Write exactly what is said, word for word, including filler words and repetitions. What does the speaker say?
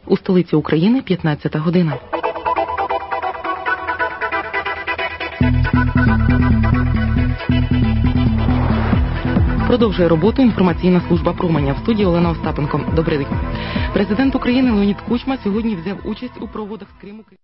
У столиці України п'ятнадцята година. Продовжує роботу інформаційна служба «Променя». В студії Олена Остапенко. Добрий день. Президент України Леонід Кучма сьогодні взяв участь у проводах з Криму.